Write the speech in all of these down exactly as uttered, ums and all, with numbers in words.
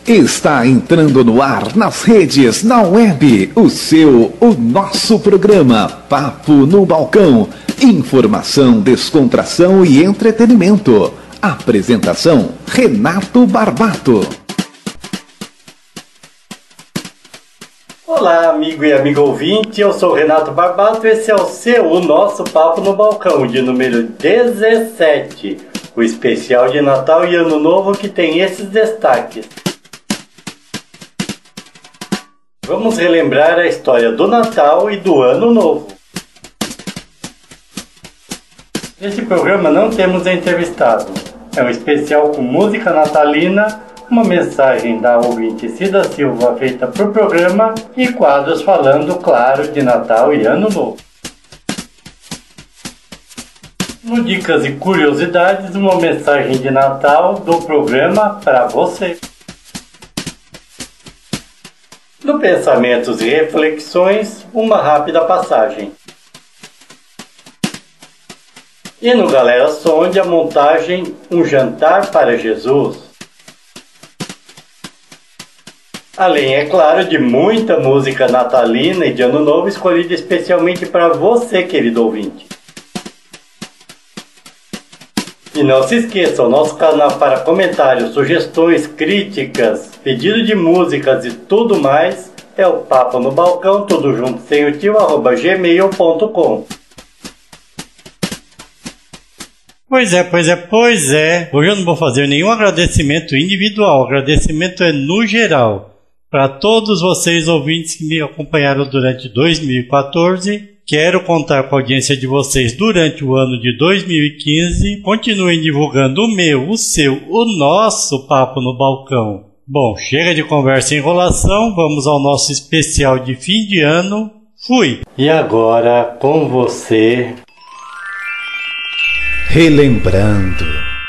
Está entrando no ar, nas redes, na web, o seu, o nosso programa Papo no Balcão. Informação, descontração e entretenimento. Apresentação, Renato Barbato. Olá, amigo e amiga ouvinte, eu sou Renato Barbato e esse é o seu, o nosso Papo no Balcão, de número dezessete. O especial de Natal e Ano Novo que tem esses destaques. Vamos relembrar a história do Natal e do Ano Novo. Neste programa não temos entrevistado. É um especial com música natalina, uma mensagem da ouvinte Cida Silva feita para o programa e quadros falando, claro, de Natal e Ano Novo. No Dicas e Curiosidades, uma mensagem de Natal do programa para você. No Pensamentos e Reflexões, uma rápida passagem. E no Galera Sonde, a montagem Um Jantar para Jesus. Além, é claro, de muita música natalina e de Ano Novo escolhida especialmente para você, querido ouvinte. E não se esqueça, o nosso canal para comentários, sugestões, críticas, pedido de músicas e tudo mais é o Papo no Balcão, tudo junto sem o tio, arroba gmail ponto com. Pois é, pois é, pois é. Hoje eu não vou fazer nenhum agradecimento individual, o agradecimento é no geral. Para todos vocês ouvintes que me acompanharam durante dois mil e quatorze, quero contar com a audiência de vocês durante o ano de dois mil e quinze. Continuem divulgando o meu, o seu, o nosso Papo no Balcão. Bom, chega de conversa e enrolação, vamos ao nosso especial de fim de ano. Fui! E agora, com você... Relembrando.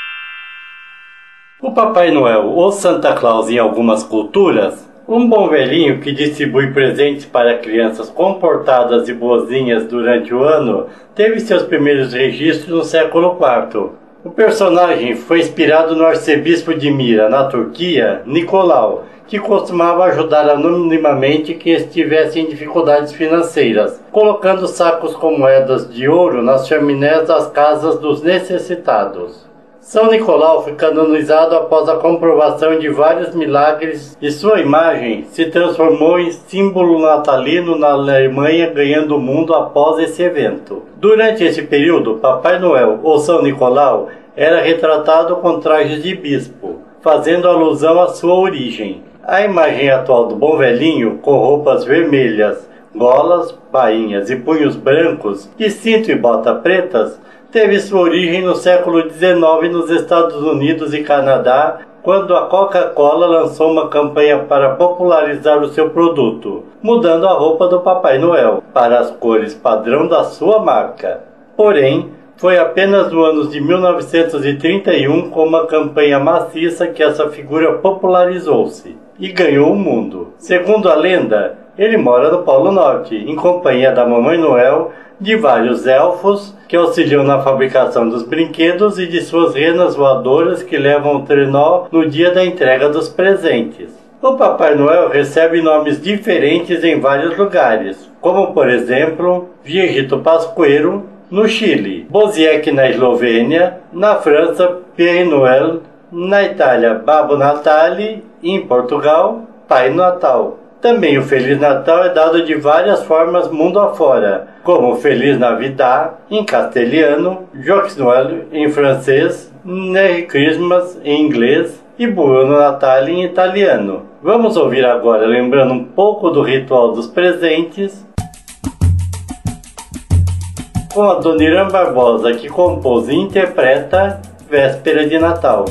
O Papai Noel ou Santa Claus em algumas culturas, um bom velhinho que distribui presentes para crianças comportadas e boazinhas durante o ano, teve seus primeiros registros no século quarto. O personagem foi inspirado no arcebispo de Mira, na Turquia, Nicolau, que costumava ajudar anonimamente quem estivesse em dificuldades financeiras, colocando sacos com moedas de ouro nas chaminés das casas dos necessitados. São Nicolau foi canonizado após a comprovação de vários milagres e sua imagem se transformou em símbolo natalino na Alemanha, ganhando o mundo após esse evento. Durante esse período, Papai Noel ou São Nicolau era retratado com trajes de bispo, fazendo alusão à sua origem. A imagem atual do bom velhinho, com roupas vermelhas, golas, bainhas e punhos brancos, e cinto e bota pretas, teve sua origem no século dezenove nos Estados Unidos e Canadá, quando a Coca-Cola lançou uma campanha para popularizar o seu produto, mudando a roupa do Papai Noel para as cores padrão da sua marca. Porém, foi apenas no ano de mil novecentos e trinta e um, com uma campanha maciça, que essa figura popularizou-se e ganhou o mundo. Segundo a lenda, ele mora no Polo Norte, em companhia da Mamãe Noel, de vários elfos que auxiliam na fabricação dos brinquedos e de suas renas voadoras que levam o trenó no dia da entrega dos presentes. O Papai Noel recebe nomes diferentes em vários lugares, como por exemplo, Viejito Pascuero, no Chile, Boziek na Eslovênia, na França, Père Noël, na Itália, Babbo Natale e em Portugal, Pai Natal. Também o Feliz Natal é dado de várias formas mundo afora, como Feliz Navidad em castelhano, Joyeux Noël em francês, Merry Christmas em inglês e Buono Natale em italiano. Vamos ouvir agora, lembrando um pouco do ritual dos presentes, com a Dona Irã Barbosa, que compôs e interpreta Véspera de Natal.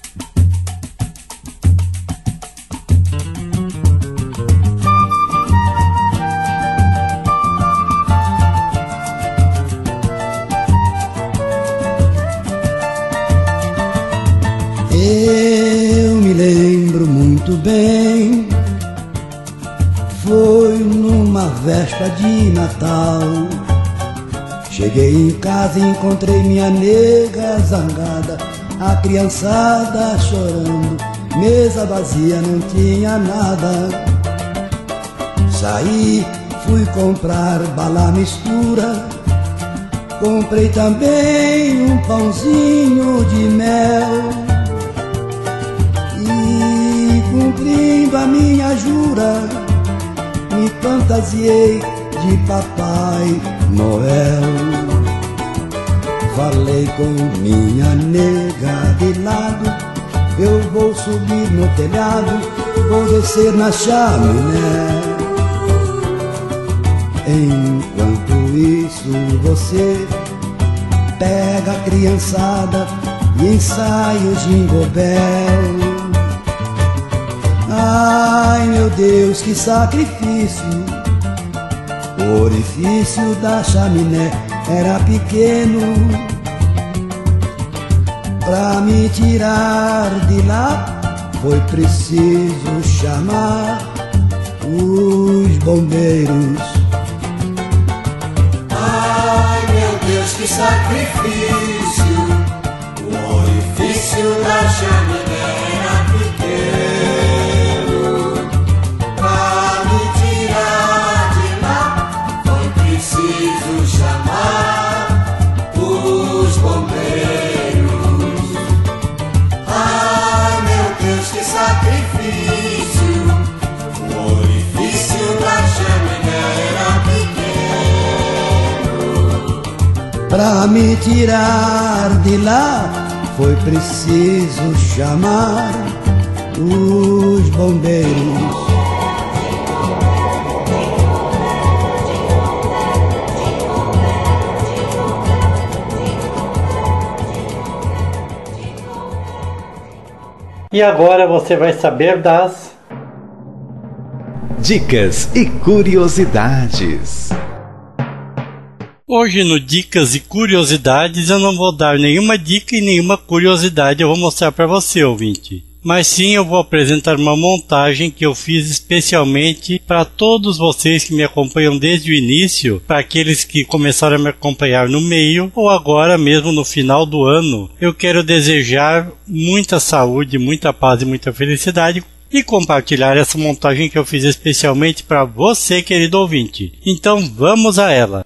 Eu me lembro muito bem, foi numa véspera de Natal. Cheguei em casa e encontrei minha nega zangada, a criançada chorando, mesa vazia, não tinha nada. Saí, fui comprar bala mistura, comprei também um pãozinho de mel. E cumprindo a minha jura, me fantasiei de Papai Noel. Falei com minha nega de lado, eu vou subir no telhado, vou descer na chaminé. Enquanto isso você pega a criançada e ensaia o Jingle Bell. Ai meu Deus, que sacrifício! O orifício da chaminé era pequeno. Pra me tirar de lá foi preciso chamar os bombeiros. Ai meu Deus, que sacrifício! O orifício da chaminé era pequeno. Pra me tirar de lá foi preciso chamar os bombeiros. Ai meu Deus, que sacrifício! O orifício da chaminé era pequeno. Pra me tirar de lá foi preciso chamar os bombeiros. E agora você vai saber das dicas e curiosidades. Hoje no Dicas e Curiosidades eu não vou dar nenhuma dica e nenhuma curiosidade, eu vou mostrar para você, ouvinte. Mas sim, eu vou apresentar uma montagem que eu fiz especialmente para todos vocês que me acompanham desde o início, para aqueles que começaram a me acompanhar no meio ou agora mesmo no final do ano. Eu quero desejar muita saúde, muita paz e muita felicidade e compartilhar essa montagem que eu fiz especialmente para você, querido ouvinte. Então vamos a ela.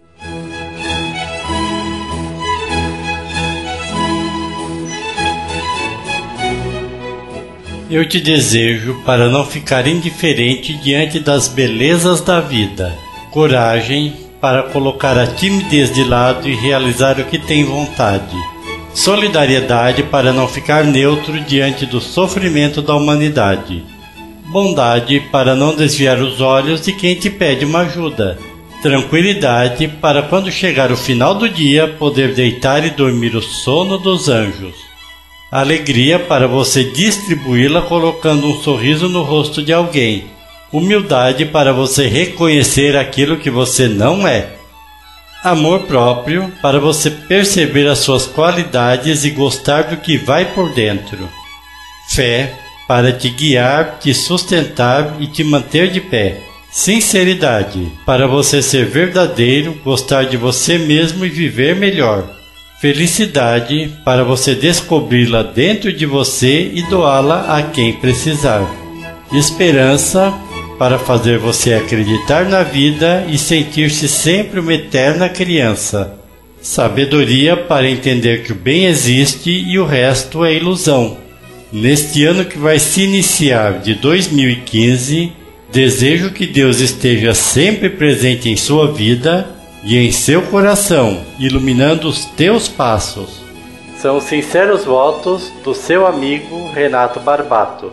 Eu te desejo para não ficar indiferente diante das belezas da vida, coragem para colocar a timidez de lado e realizar o que tem vontade, solidariedade para não ficar neutro diante do sofrimento da humanidade, bondade para não desviar os olhos de quem te pede uma ajuda, tranquilidade para quando chegar o final do dia poder deitar e dormir o sono dos anjos. Alegria para você distribuí-la colocando um sorriso no rosto de alguém. Humildade para você reconhecer aquilo que você não é. Amor próprio para você perceber as suas qualidades e gostar do que vai por dentro. Fé para te guiar, te sustentar e te manter de pé. Sinceridade para você ser verdadeiro, gostar de você mesmo e viver melhor. Felicidade para você descobri-la dentro de você e doá-la a quem precisar. Esperança para fazer você acreditar na vida e sentir-se sempre uma eterna criança. Sabedoria para entender que o bem existe e o resto é ilusão. Neste ano que vai se iniciar de dois mil e quinze, desejo que Deus esteja sempre presente em sua vida e em seu coração, iluminando os teus passos. São sinceros votos do seu amigo Renato Barbato.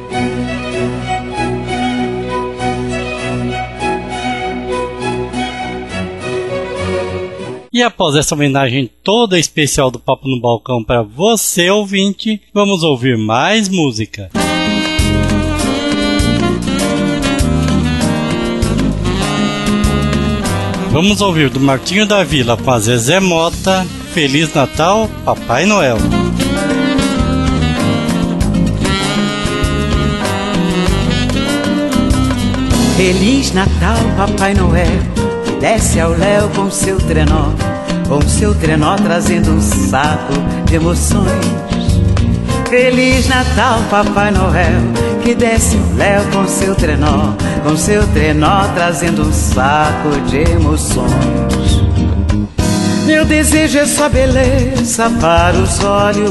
E após essa homenagem toda especial do Papo no Balcão para você, ouvinte, vamos ouvir mais música. Vamos ouvir do Martinho da Vila com a Zezé Mota, Feliz Natal, Papai Noel. Feliz Natal, Papai Noel, desce ao léu com seu trenó, com seu trenó trazendo um saco de emoções. Feliz Natal, Papai Noel, que desce o léu com seu trenó, com seu trenó trazendo um saco de emoções. Meu desejo é só beleza para os olhos,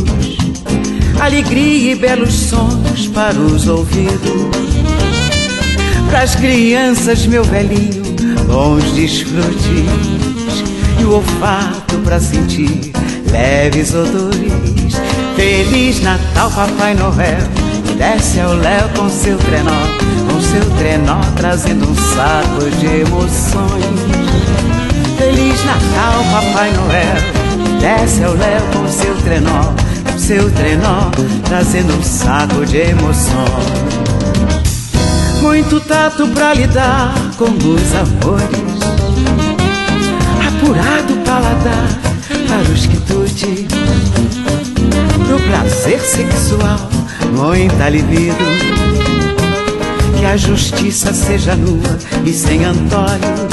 alegria e belos sons para os ouvidos. Pras crianças, meu velhinho, bons desfrutes e o olfato pra sentir leves odores. Feliz Natal, Papai Noel, que desce ao léu com seu trenó, com seu trenó trazendo um saco de emoções. Feliz Natal, Papai Noel, que desce ao léu com seu trenó, com seu trenó trazendo um saco de emoções. Muito tato pra lidar com os amores, apurado paladar para os quitutes, pro prazer sexual muita libido. Que a justiça seja nua e sem antolhos,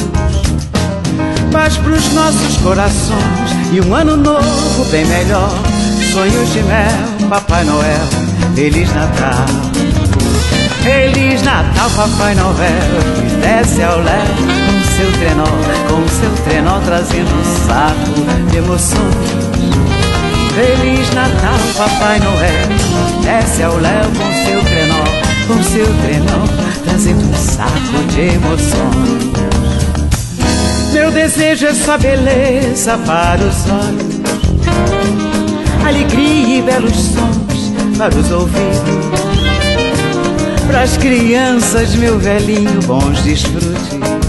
paz pros nossos corações e um ano novo bem melhor. Sonhos de mel, Papai Noel, Feliz Natal. Feliz Natal, Papai Noel, que desce ao léu com seu trenó, com seu trenó trazendo um saco de emoções. Feliz Natal, Papai Noel, que desce ao léu com seu trenó, com seu trenó trazendo um saco de emoções. Meu desejo é só beleza para os olhos, alegria e belos sons para os ouvidos. Pras crianças, meu velhinho, bons desfrutes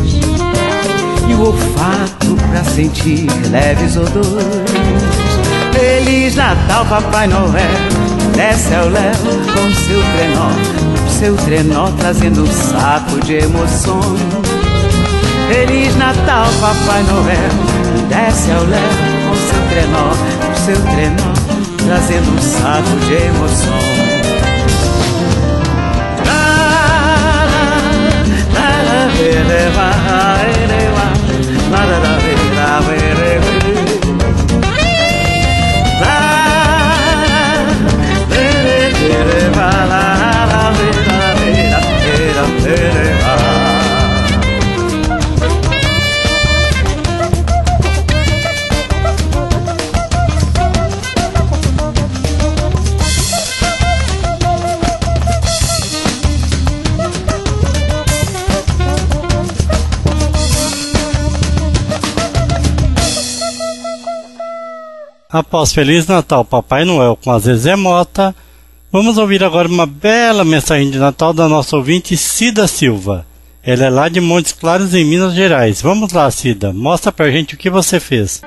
e o olfato pra sentir leves odores. Feliz Natal, Papai Noel, desce ao léu com seu trenó, seu trenó trazendo um saco de emoções. Feliz Natal, Papai Noel, desce ao léu com seu trenó, seu trenó trazendo um saco de emoções. Após Feliz Natal, Papai Noel com a Zezé Mota, vamos ouvir agora uma bela mensagem de Natal da nossa ouvinte Cida Silva. Ela é lá de Montes Claros, em Minas Gerais. Vamos lá, Cida, mostra pra gente o que você fez.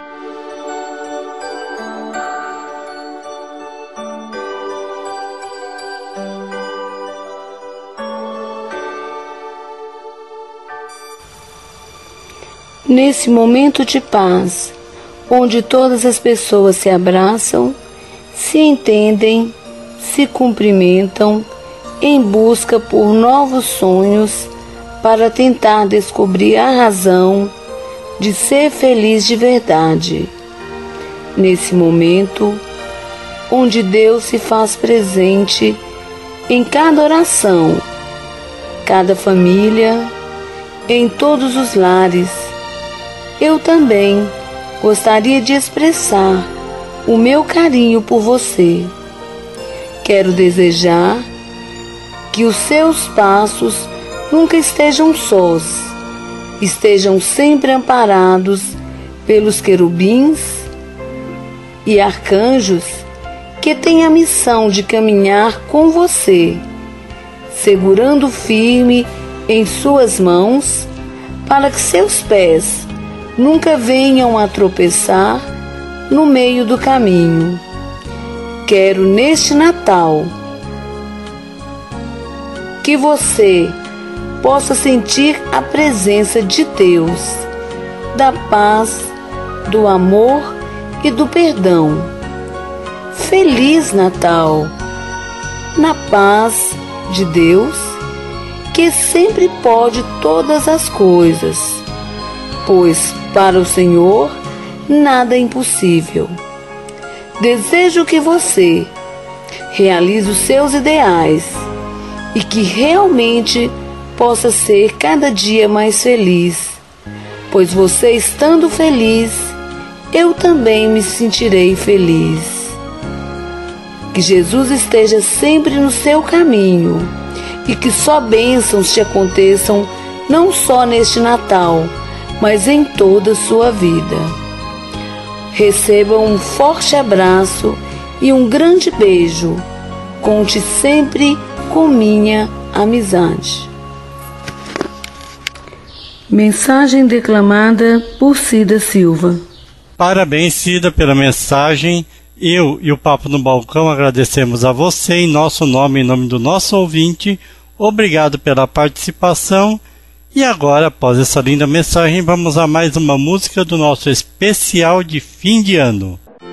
Nesse momento de paz, onde todas as pessoas se abraçam, se entendem, se cumprimentam, em busca por novos sonhos para tentar descobrir a razão de ser feliz de verdade. Nesse momento, onde Deus se faz presente em cada oração, cada família, em todos os lares, eu também gostaria de expressar o meu carinho por você. Quero desejar que os seus passos nunca estejam sós, estejam sempre amparados pelos querubins e arcanjos que têm a missão de caminhar com você, segurando firme em suas mãos, para que seus pés nunca venham a tropeçar no meio do caminho. Quero neste Natal que você possa sentir a presença de Deus, da paz, do amor e do perdão. Feliz Natal, na paz de Deus, que sempre pode todas as coisas, pois para o Senhor nada é impossível. Desejo que você realize os seus ideais e que realmente possa ser cada dia mais feliz, pois você estando feliz, eu também me sentirei feliz. Que Jesus esteja sempre no seu caminho e que só bênçãos te aconteçam não só neste Natal, mas em toda a sua vida. Receba um forte abraço e um grande beijo. Conte sempre com minha amizade. Mensagem declamada por Cida Silva. Parabéns, Cida, pela mensagem. Eu e o Papo no Balcão agradecemos a você em nosso nome, em nome do nosso ouvinte. Obrigado pela participação. E agora, após essa linda mensagem, vamos a mais uma música do nosso especial de fim de ano.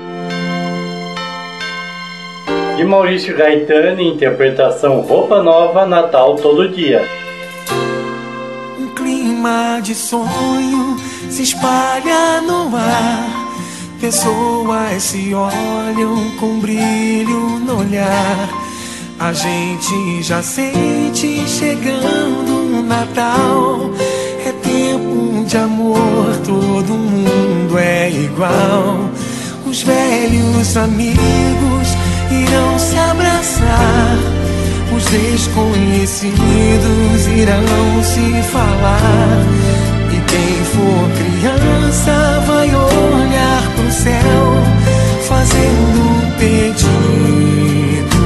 De Maurício Gaetano, interpretação Roupa Nova, Natal Todo Dia. Um clima de sonho se espalha no ar. Pessoas se olham com brilho no olhar. A gente já sente chegando o Natal. É tempo de amor, todo mundo é igual. Os velhos amigos irão se abraçar. Os desconhecidos irão se falar. E quem for criança vai olhar pro céu, fazendo um pedido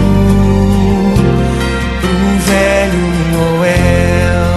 pro velho Noel.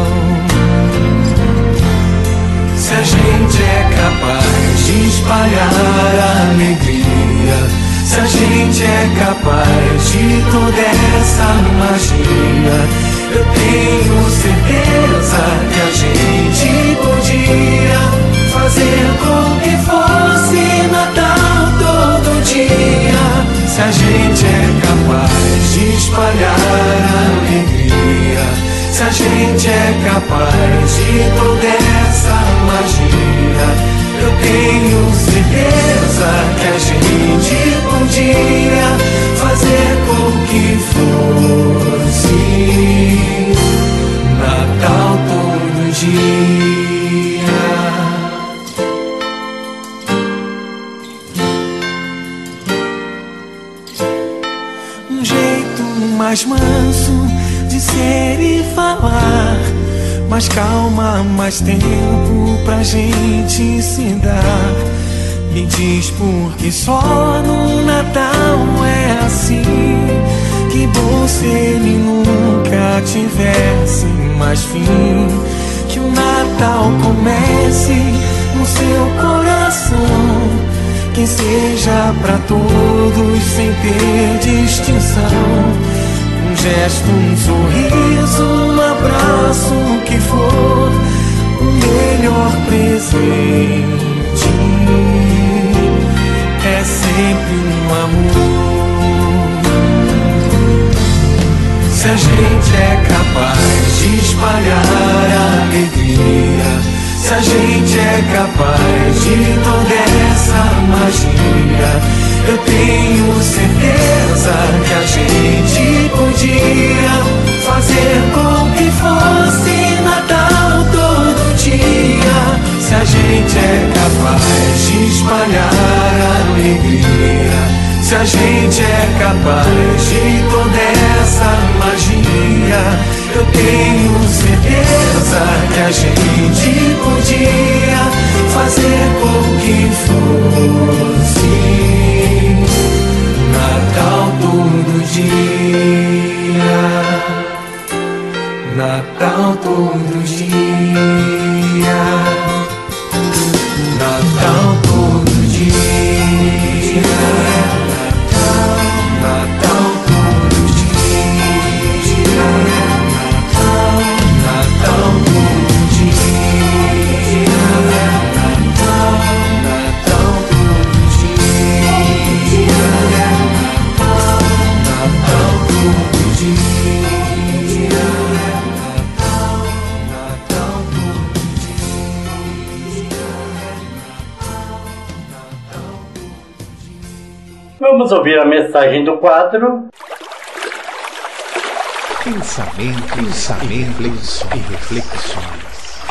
Se a gente é capaz de espalhar a alegria, se a gente é capaz de toda essa magia, eu tenho certeza que a gente podia fazer com que fosse Natal todo dia. Se a gente é capaz de espalhar a alegria, se a gente é capaz de toda essa magia, eu tenho certeza que a gente podia fazer com que fosse Natal todo dia. Um jeito mais manso de ser e falar, mais calma, mais tempo pra gente se dar. Me diz por que só no Natal é assim. Que bom se ele nunca tivesse mais fim. Que o Natal comece no seu coração, que seja pra todos sem ter distinção. Um gesto, um sorriso, um abraço, o que for, o melhor presente é sempre um amor. Se a gente é capaz de espalhar a alegria, se a gente é capaz de toda essa magia, eu tenho certeza que a gente podia fazer com que fosse Natal todo dia. Se a gente é capaz de espalhar a alegria, se a gente é capaz de toda essa magia, eu tenho certeza que a gente podia fazer com que fosse Natal todo dia. Natal todo dia. Natal todo dia. Natal, Natal todo dia. Natal, Natal todo dia. Natal, Natal todo dia. Natal todo dia. Natal, Natal todo Vamos ouvir a mensagem do quadro Pensamentos, pensamentos e reflexões.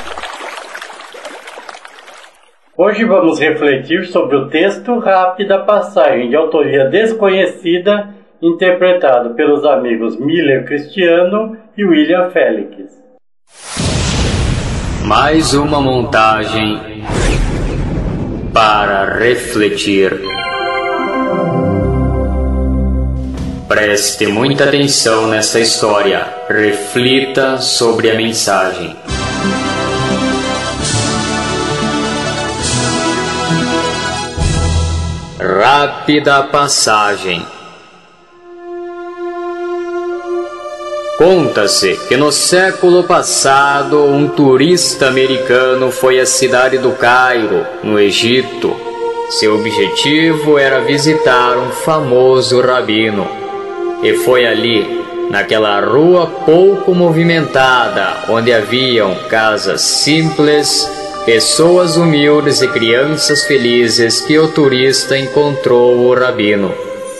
Hoje vamos refletir sobre o texto Rápida Passagem, de autoria desconhecida, interpretado pelos amigos Miller Cristiano e William Félix. Mais uma montagem para refletir. Preste muita atenção nesta história. Reflita sobre a mensagem. Rápida Passagem. Conta-se que no século passado um turista americano foi à cidade do Cairo, no Egito. Seu objetivo era visitar um famoso rabino. E foi ali, naquela rua pouco movimentada, onde haviam casas simples, pessoas humildes e crianças felizes, que o turista encontrou o rabino.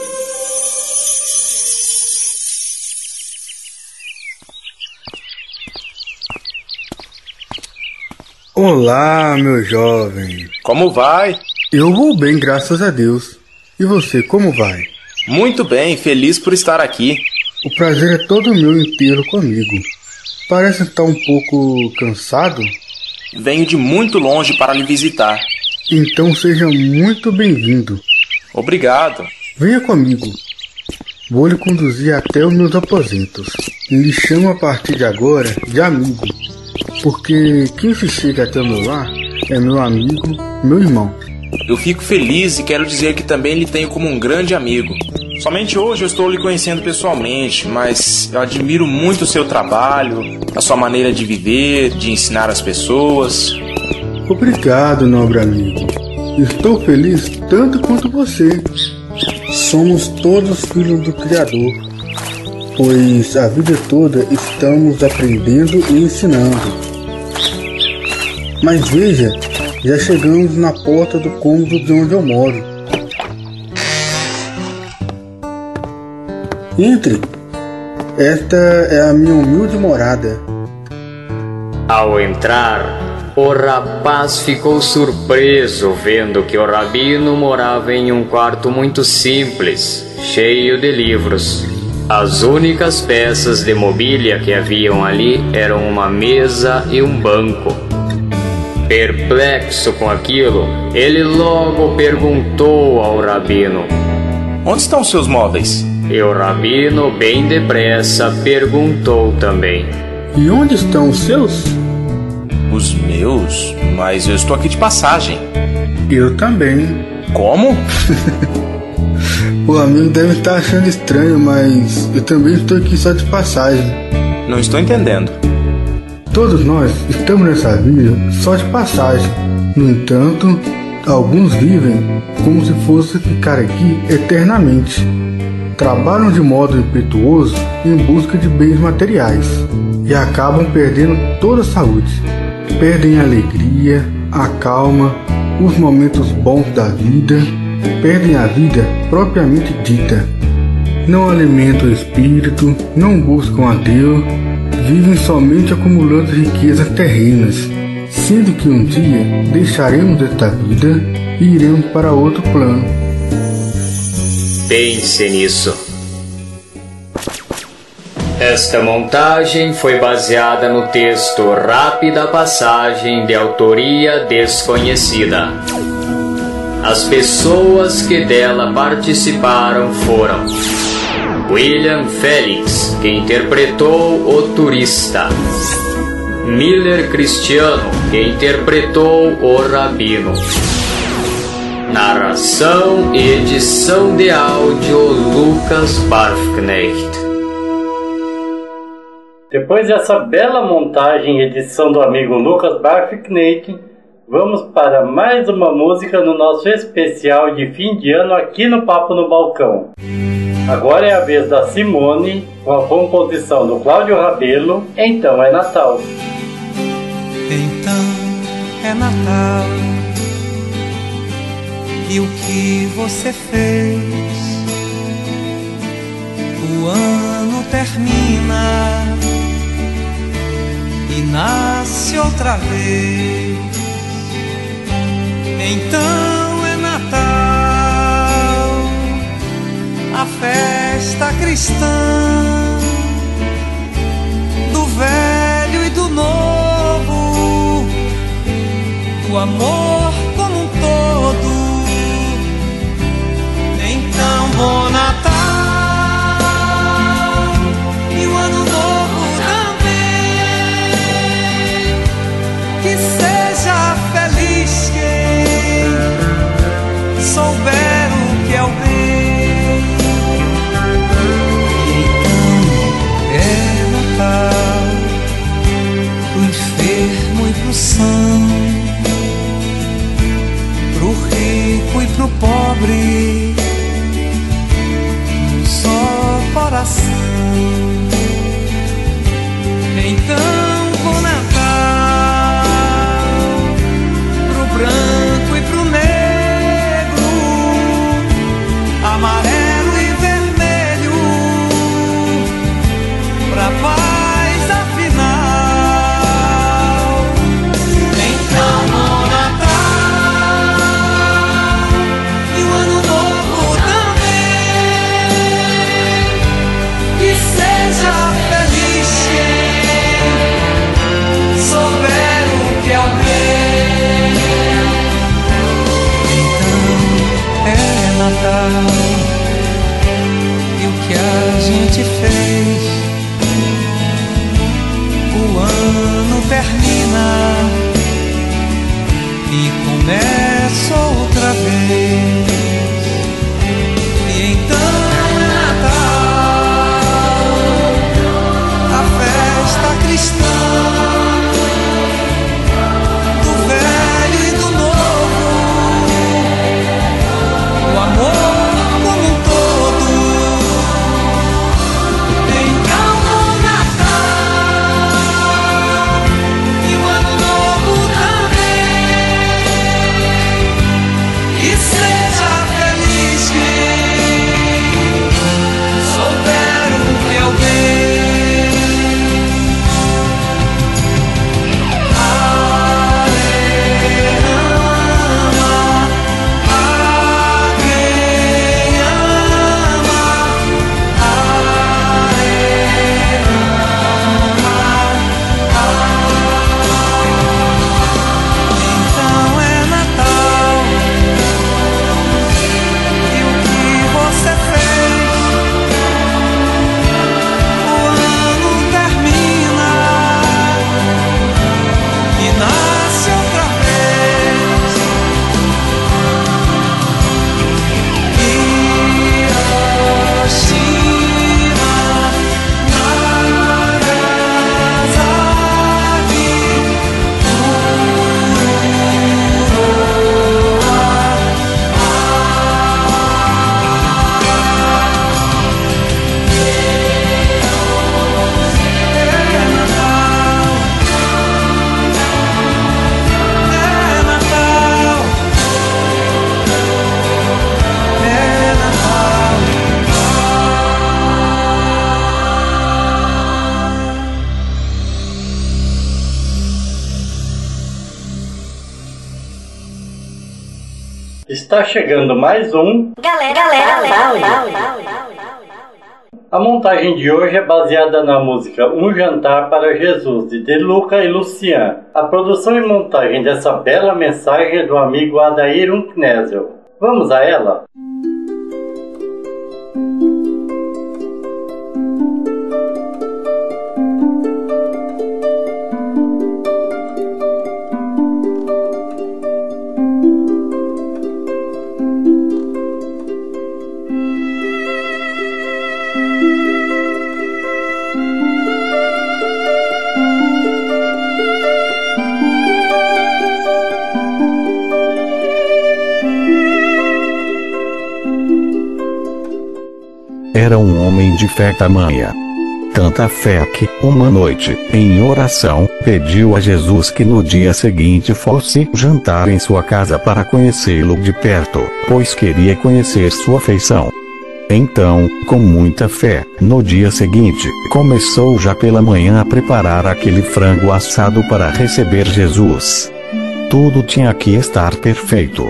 Olá, meu jovem. Como vai? Eu vou bem, graças a Deus. E você, como vai? Muito bem, feliz por estar aqui. O prazer é todo meu em tê-lo comigo. Parece estar um pouco cansado. Venho de muito longe para lhe visitar. Então seja muito bem-vindo. Obrigado. Venha comigo. Vou lhe conduzir até os meus aposentos. E lhe chamo a partir de agora de amigo. Porque quem se chega até o meu lar é meu amigo, meu irmão. Eu fico feliz e quero dizer que também lhe tenho como um grande amigo. Somente hoje eu estou lhe conhecendo pessoalmente, mas eu admiro muito o seu trabalho, a sua maneira de viver, de ensinar as pessoas. Obrigado, nobre amigo. Estou feliz tanto quanto você. Somos todos filhos do Criador, pois a vida toda estamos aprendendo e ensinando. Mas veja, já chegamos na porta do cômodo de onde eu moro. Entre. Esta é a minha humilde morada. Ao entrar, o rapaz ficou surpreso vendo que o rabino morava em um quarto muito simples, cheio de livros. As únicas peças de mobília que haviam ali eram uma mesa e um banco. Perplexo com aquilo, ele logo perguntou ao rabino: Onde estão seus móveis? E o rabino, bem depressa, perguntou também: E onde estão os seus? Os meus? Mas eu estou aqui de passagem. Eu também. Como? O amigo deve estar achando estranho, mas eu também estou aqui só de passagem. Não estou entendendo. Todos nós estamos nessa vida só de passagem. No entanto, alguns vivem como se fosse ficar aqui eternamente. Trabalham de modo impetuoso em busca de bens materiais e acabam perdendo toda a saúde. Perdem a alegria, a calma, os momentos bons da vida. Perdem a vida propriamente dita. Não alimentam o espírito, não buscam a Deus, vivem somente acumulando riquezas terrenas, sendo que um dia deixaremos esta vida e iremos para outro plano. Pense nisso. Esta montagem foi baseada no texto Rápida Passagem, de autoria desconhecida. As pessoas que dela participaram foram William Félix, que interpretou o turista; Miller Cristiano, que interpretou o rabino. Narração e edição de áudio Lucas Barfknecht. Depois dessa bela montagem e edição do amigo Lucas Barfknecht, vamos para mais uma música no nosso especial de fim de ano aqui no Papo no Balcão. Agora é a vez da Simone, com a composição do Cláudio Rabelo, Então é Natal. Então é Natal, e o que você fez? O ano ano termina e nasce outra vez. Então é Natal, a festa cristã, do velho e do novo, o amor como um todo. Então bom Natal e o ano novo também, que seja feliz quem souber o que é o bem. E então é Natal pro enfermo e pro são, pro rico e pro pobre, um só coração. Então bom Natal pro branco e pro negro, amarelo e vermelho, pra paz afinal. Então bom Natal e o ano novo também, que seja feliz quem souber o que é o bem. Então é Natal e o que a gente fez, o ano termina e começa outra vez. E então é Natal, a festa cristã, do velho e do novo, o amor como um todo. Então bom Natal e o ano novo também, que seja feliz quem souber o que é o bem. Então é Natal e o que você fez, o ano termina e nasce outra vez. Hiroshima, Nagasaki, Está chegando mais um Galera, galera, galera. A montagem de hoje é baseada na música Um Jantar para Jesus, de De Luca e Lucian. A produção e montagem dessa bela mensagem é do amigo Adair Unknesel. Vamos a ela? Era um homem de fé tamanha, tanta fé que, uma noite, em oração, pediu a Jesus que no dia seguinte fosse jantar em sua casa para conhecê-lo de perto, pois queria conhecer sua feição. Então, com muita fé, no dia seguinte, começou já pela manhã a preparar aquele frango assado para receber Jesus. Tudo tinha que estar perfeito.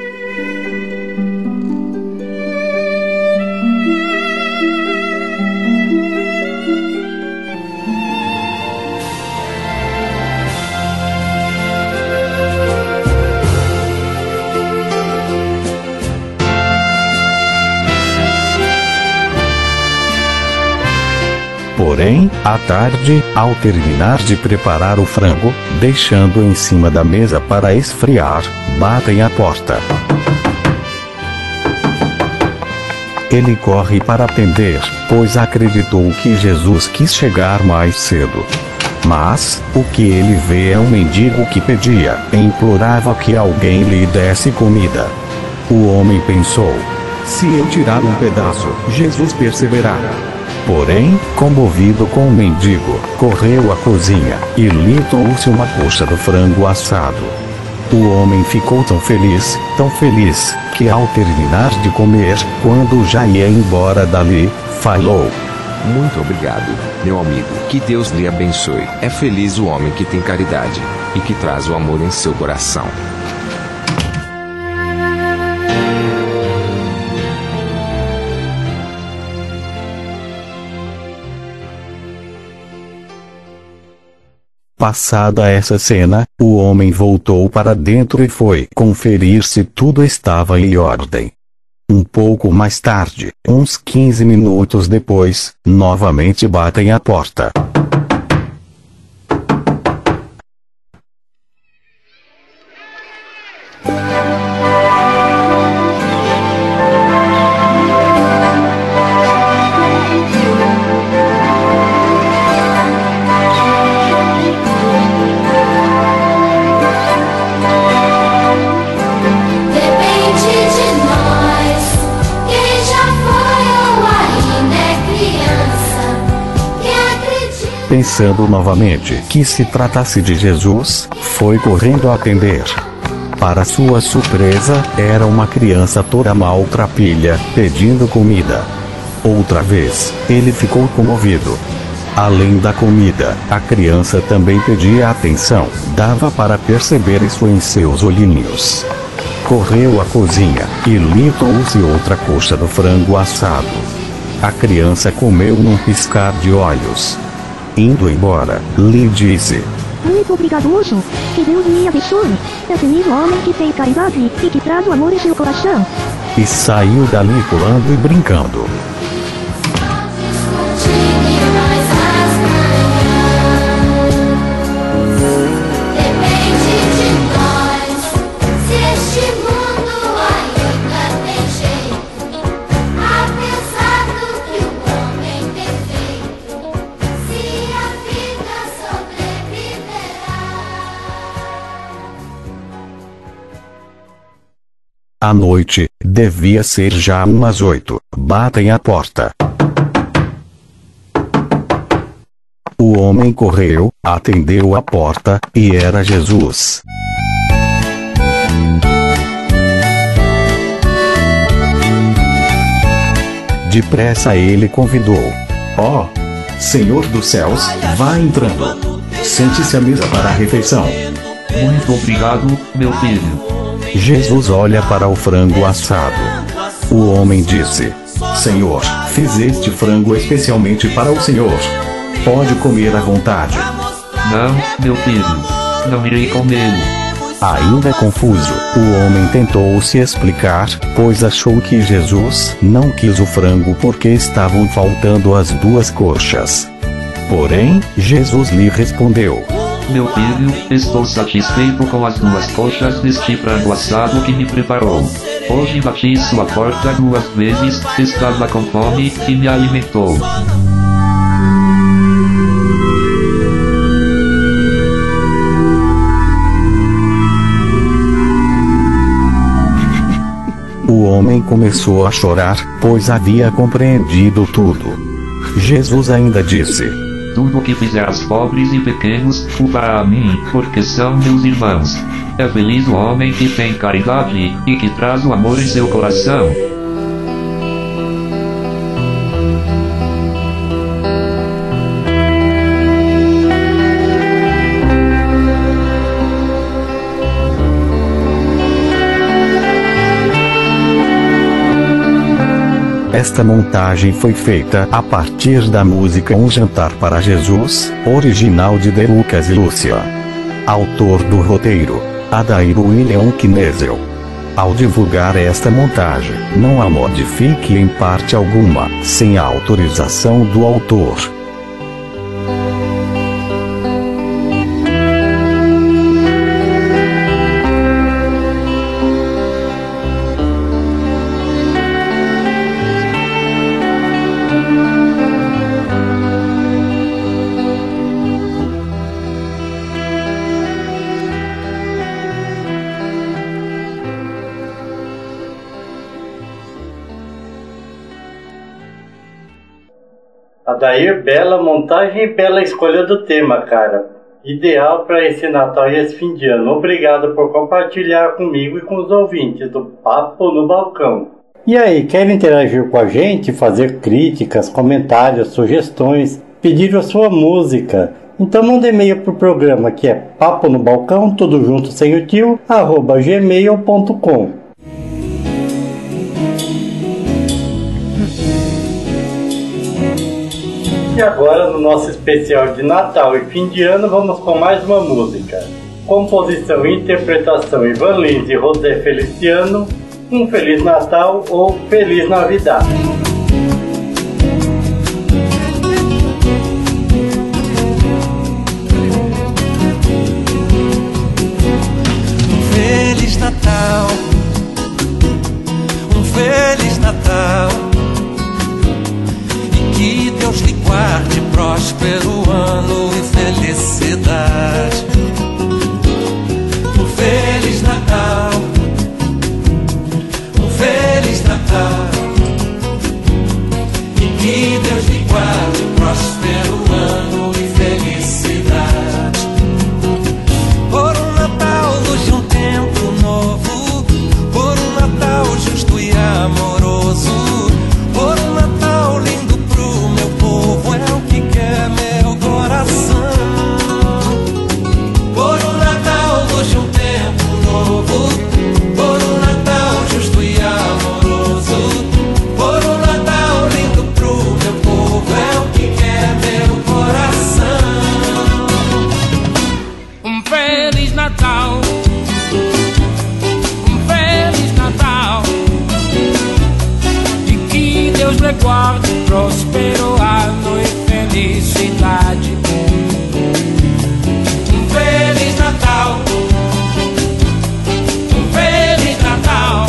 Porém, à tarde, ao terminar de preparar o frango, deixando em cima da mesa para esfriar, batem à porta. Ele corre para atender, pois acreditou que Jesus quis chegar mais cedo. Mas, o que ele vê é um mendigo que pedia, implorava que alguém lhe desse comida. O homem pensou: se eu tirar um pedaço, Jesus perceberá. Porém, comovido com o mendigo, correu à cozinha e lhe trouxe uma coxa do frango assado. O homem ficou tão feliz, tão feliz, que ao terminar de comer, quando já ia embora dali, falou: muito obrigado, meu amigo, que Deus lhe abençoe. É feliz o homem que tem caridade, e que traz o amor em seu coração. Passada essa cena, o homem voltou para dentro e foi conferir se tudo estava em ordem. Um pouco mais tarde, uns quinze minutos depois, novamente batem à porta. Pensando novamente que se tratasse de Jesus, foi correndo a atender. Para sua surpresa, era uma criança toda maltrapilha, pedindo comida. Outra vez, ele ficou comovido. Além da comida, a criança também pedia atenção, dava para perceber isso em seus olhinhos. Correu à cozinha e lhe trouxe outra coxa do frango assado. A criança comeu num piscar de olhos. Indo embora, lhe disse: muito obrigado, moço. Que Deus me abençoe. É feliz o homem que tem caridade e que traz o amor em seu coração. E saiu dali pulando e brincando. À noite, devia ser já umas oito, batem à porta. O homem correu, atendeu a porta, e era Jesus. Depressa ele convidou: ó, Senhor dos céus, vá entrando. Sente-se à mesa para a refeição. Muito obrigado, meu filho. Jesus olha para o frango assado. O homem disse: Senhor, fiz este frango especialmente para o Senhor. Pode comer à vontade. Não, meu filho. Não irei comê-lo. Ainda confuso, o homem tentou se explicar, pois achou que Jesus não quis o frango porque estavam faltando as duas coxas. Porém, Jesus lhe respondeu: meu filho, estou satisfeito com as duas coxas deste frango assado que me preparou. Hoje bati sua porta duas vezes, estava com fome e me alimentou. O homem começou a chorar, pois havia compreendido tudo. Jesus ainda disse: tudo o que fizer aos pobres e pequenos, o fará a mim, porque são meus irmãos. É feliz o homem que tem caridade, e que traz o amor em seu coração. Esta montagem foi feita a partir da música Um Jantar para Jesus, original de De Lucas e Lúcia. Autor do roteiro, Adair William Knesel. Ao divulgar esta montagem, não a modifique em parte alguma, sem a autorização do autor. Adair, bela montagem e bela escolha do tema, cara. Ideal para esse Natal e esse fim de ano. Obrigado por compartilhar comigo e com os ouvintes do Papo no Balcão. E aí, quer interagir com a gente, fazer críticas, comentários, sugestões, pedir a sua música? Então manda e-mail pro programa que é papo no balcão, tudo junto sem o tio, arroba gmail ponto com. E agora, no nosso especial de Natal e fim de ano, vamos com mais uma música. Composição e interpretação Ivan Lins e José Feliciano, Um Feliz Natal ou Feliz Navidad. Um Feliz Natal, um Feliz Natal, e que Deus lhe guarde próspero ano e felicidade. Um Feliz Natal, um Feliz Natal, e que Deus lhe guarde próspero ano e felicidade. Por um Natal luz de um tempo novo, por um Natal justo e amoroso, por um Natal lindo pro meu povo, é o que quer meu coração. Por um Natal luz de um tempo novo, por um Natal justo e amoroso, por um Natal lindo pro meu povo, é o que quer meu coração. Um Feliz Natal, um Feliz Natal, e que Deus lhe guarde próspero ano e felicidade. Um Feliz Natal, um Feliz Natal,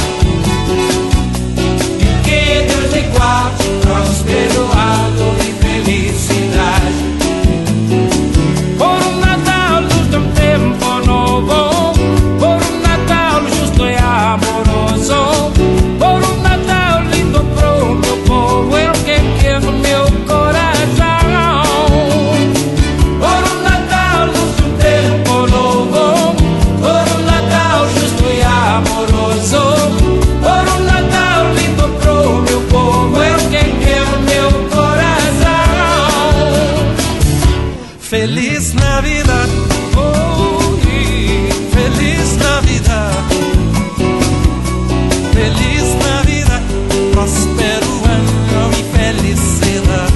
e que Deus lhe guarde próspero ano e felicidade. Por um Natal luz de um tempo novo, por um Natal justo e amoroso, por um Natal lindo pro meu povo, é o que quer meu coração. Por um Natal luz de um tempo novo, por um Natal justo e amoroso, por um Natal lindo pro meu povo, é o que quer meu coração. Feliz Navidad, oh, yeah. Feliz Navidad, Feliz Navidad, próspero ano e felicidade.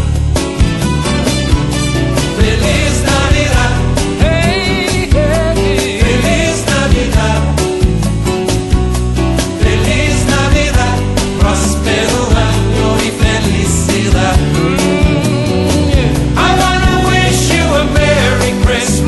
Feliz Navidad, hey, hey. Feliz Navidad, Feliz Navidad, próspero ano e felicidade. I wanna wish you a Merry Christmas.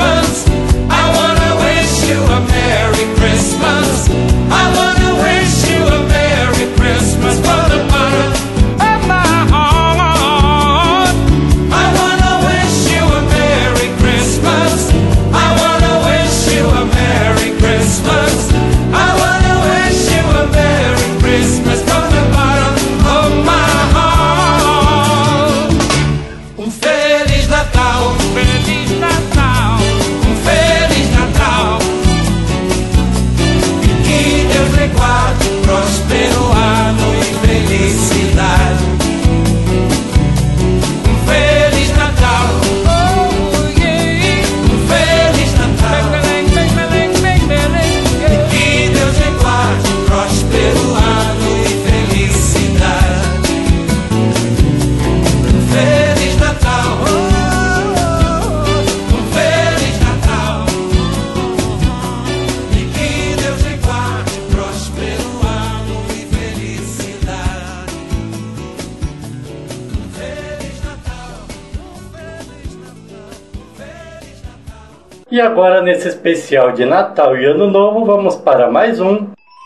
E agora, nesse especial de Natal e Ano Novo, vamos para mais um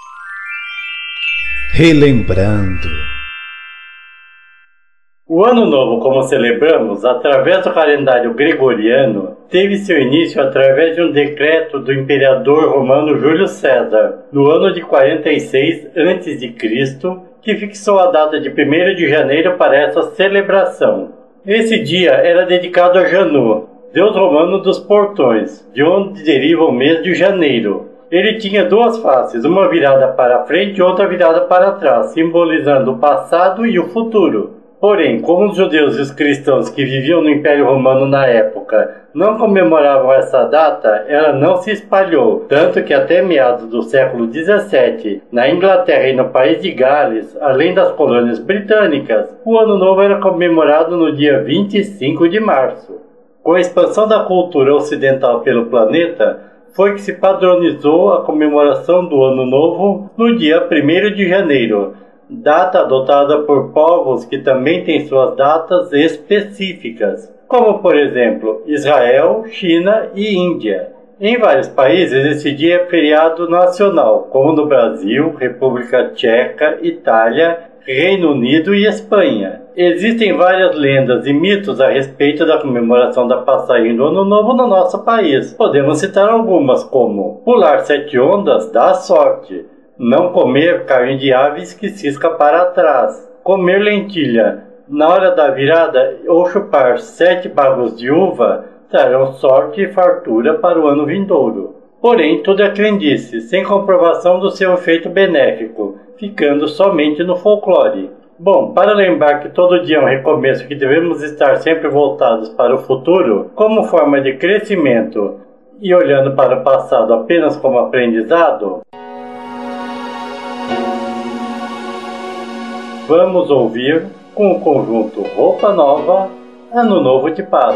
Relembrando. O Ano Novo, como celebramos, através do calendário gregoriano, teve seu início através de um decreto do imperador romano Júlio César, no ano de quarenta e seis antes de Cristo, que fixou a data de primeiro de janeiro para essa celebração. Esse dia era dedicado a Janu, deus romano dos portões, de onde deriva o mês de janeiro. Ele tinha duas faces, uma virada para frente e outra virada para trás, simbolizando o passado e o futuro. Porém, como os judeus e os cristãos que viviam no Império Romano na época não comemoravam essa data, ela não se espalhou, tanto que até meados do século dezessete, na Inglaterra e no país de Gales, além das colônias britânicas, o Ano Novo era comemorado no dia vinte e cinco de março. Com a expansão da cultura ocidental pelo planeta, foi que se padronizou a comemoração do Ano Novo no dia primeiro de janeiro, data adotada por povos que também têm suas datas específicas, como por exemplo Israel, China e Índia. Em vários países esse dia é feriado nacional, como no Brasil, República Tcheca, Itália, Reino Unido e Espanha. Existem várias lendas e mitos a respeito da comemoração da passagem do Ano Novo no nosso país. Podemos citar algumas como: pular sete ondas dá sorte, não comer carne de aves que cisca para trás, comer lentilha na hora da virada ou chupar sete bagos de uva trarão sorte e fartura para o ano vindouro. Porém, tudo é crendice, sem comprovação do seu efeito benéfico, ficando somente no folclore. Bom, para lembrar que todo dia é um recomeço, que devemos estar sempre voltados para o futuro, como forma de crescimento e olhando para o passado apenas como aprendizado, vamos ouvir, com o conjunto Roupa Nova, Ano Novo de Paz.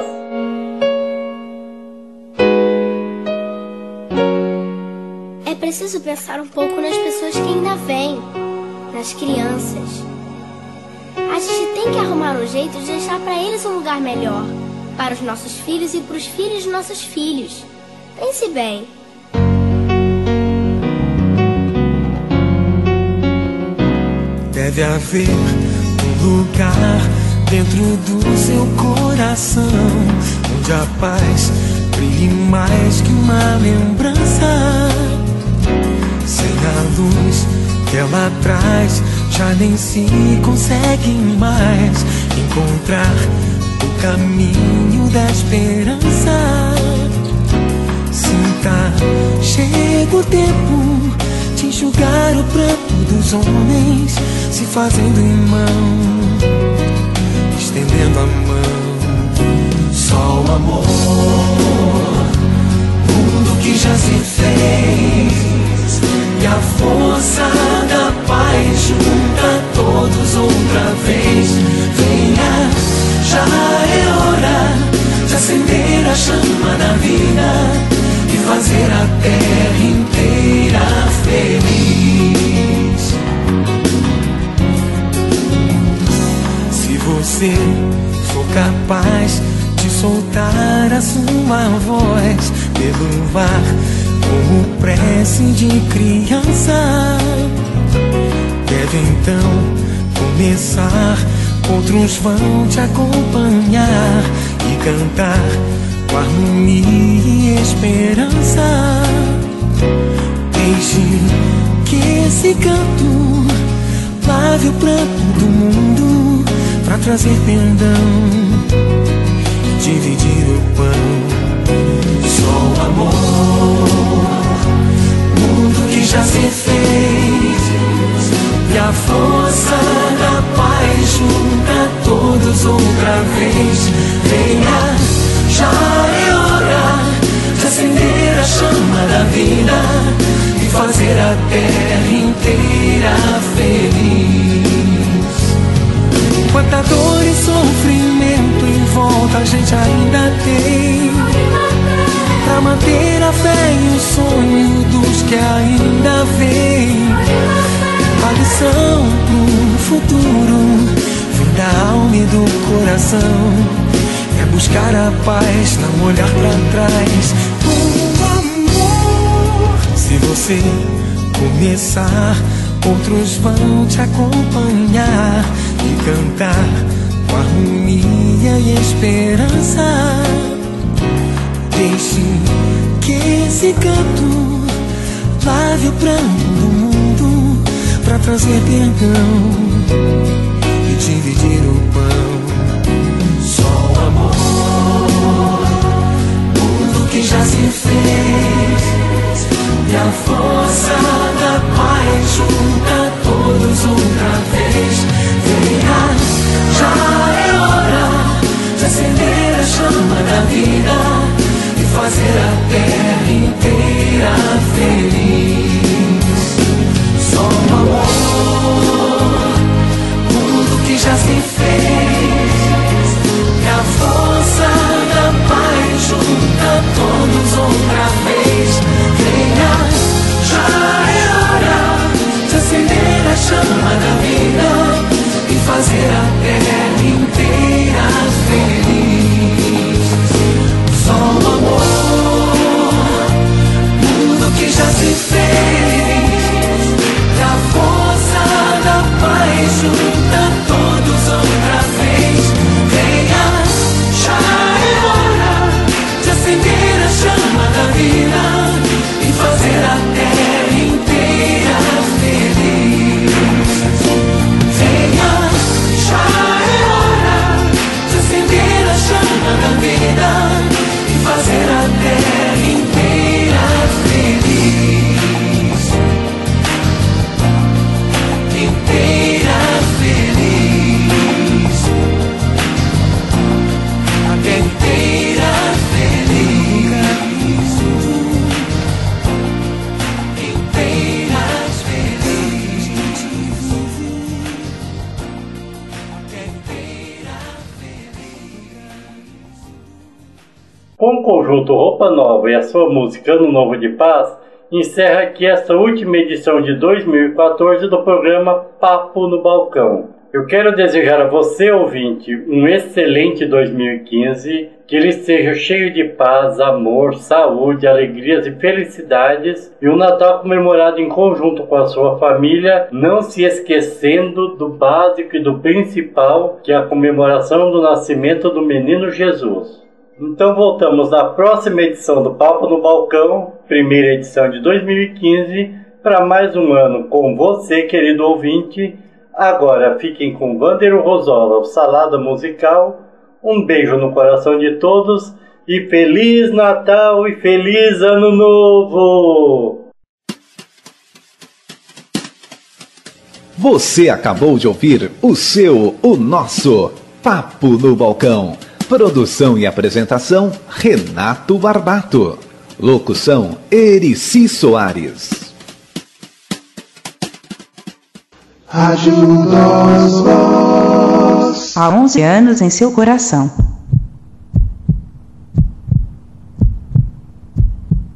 É preciso pensar um pouco nas pessoas que ainda vêm, nas crianças. A gente tem que arrumar um jeito de deixar para eles um lugar melhor, para os nossos filhos e para os filhos de nossos filhos. Pense bem. Deve haver um lugar dentro do seu coração, onde a paz brilhe mais que uma lembrança. Sem a luz que ela traz, já nem se consegue mais encontrar o caminho da esperança. Sinta, chega o tempo de enxugar o pranto dos homens, se fazendo irmão, estendendo a mão. Só o amor, mundo que já se fez, e a força da paz junta todos outra vez. Venha, já é hora de acender a chama da vida e fazer a terra inteira feliz. Se você for capaz de soltar a sua voz pelo ar como prece de criança, deve então começar. Outros vão te acompanhar e cantar com harmonia e esperança. Deixe que esse canto lave o pranto do mundo pra trazer perdão e dividir o pão. Só o amor, mundo que já se fez, e a força da paz junta todos outra vez. Venha, já é hora de acender a chama da vida e fazer a terra inteira feliz. Quanta dor e sofrimento em volta a gente ainda tem, pra manter a fé e o sonho dos que ainda vêm. A lição pro futuro vem da alma e do coração, é buscar a paz, não olhar pra trás. Se você começar, outros vão te acompanhar e cantar com harmonia e esperança. Deixe que esse canto lave o pranto do mundo pra trazer perdão e dividir o pão. Só o amor, tudo que já se fez, e a força da paz junta todos outra vez. Venha, já é hora de acender a chama da vida e fazer a terra inteira feliz. Só o amor, tudo que já se fez, e a força da paz junta todos outra vez. Venha, já é hora de acender a chama da vida e fazer a terra inteira feliz. Só o amor, tudo que já se fez, e a força da paz junta todos outra vez. Venha, já é hora de acender a chama da vida e fazer a terra inteira feliz. Venha, já é hora de acender a chama da vida e fazer a terra inteira feliz. Inteira feliz. A terra inteira feliz. Inteiras felizes. Com o conjunto Roupa Nova e a sua música Ano Novo de Paz, encerra aqui esta última edição de dois mil e quatorze do programa Papo no Balcão. Eu quero desejar a você, ouvinte, um excelente dois mil e quinze, que ele seja cheio de paz, amor, saúde, alegrias e felicidades, e um Natal comemorado em conjunto com a sua família, não se esquecendo do básico e do principal, que é a comemoração do nascimento do menino Jesus. Então voltamos na próxima edição do Papo no Balcão, primeira edição de dois mil e quinze, para mais um ano com você, querido ouvinte. Agora fiquem com Vândero Rosola, o Salada Musical. Um beijo no coração de todos e Feliz Natal e Feliz Ano Novo! Você acabou de ouvir o seu, o nosso Papo no Balcão. Produção e apresentação, Renato Barbato. Locução, Erici Soares. Rádio Nós Voz. Há onze anos em seu coração.